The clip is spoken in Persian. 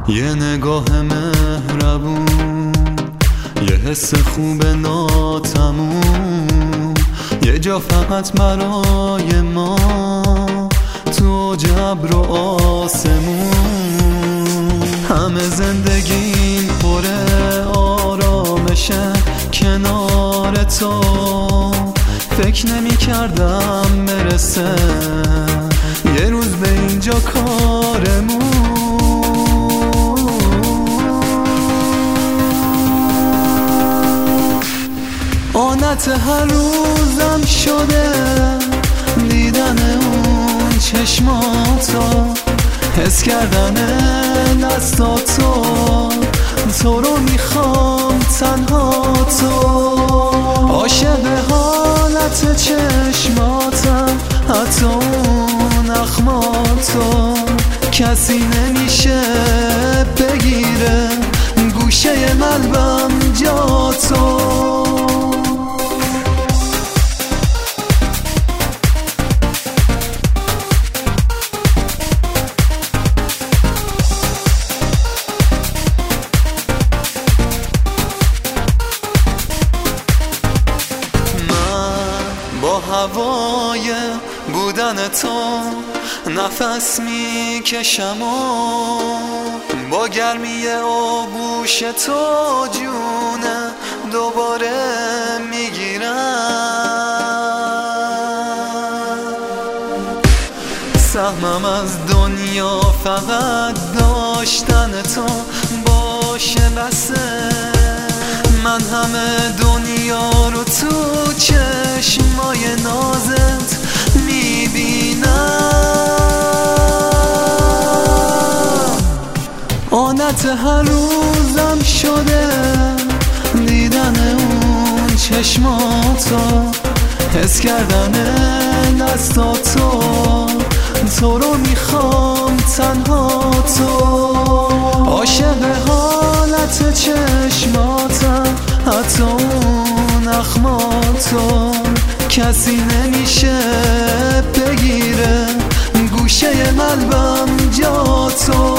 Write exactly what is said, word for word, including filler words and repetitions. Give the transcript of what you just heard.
یه نگاه مهربون، یه حس خوب ناتموم، یه جا فقط برای ما تو جبر و آسمون. همه زندگیم پره آرامشه کنار تو، فکر نمی کردم برسه یه روز به اینجا کارمون. عادت هر روزم شده دیدن اون چشماتو، حس کردن دستاتو، تو رو میخوام تنها تو. عاشق حالت چشماتم، حتی اون اخماتو، کسی نمیشه بگیره گوشه قلبم جا تو. با هوای بودن تو نفس میکشم و با گرمی آغوش تو جون دوباره میگیرم. سهمم از دنیا فقط داشتن تو باشه بسه، من همه دنیا رو تو چشمای نازت میبینم. عادت هر روزم شده دیدن اون چشماتو، حس کردن دستاتو، تو رو میخوام تنها تو. عاشق حالت چشماتم، حتی اون اخماتو، کسی نمیشه بگیره گوشه قلبم جا تو.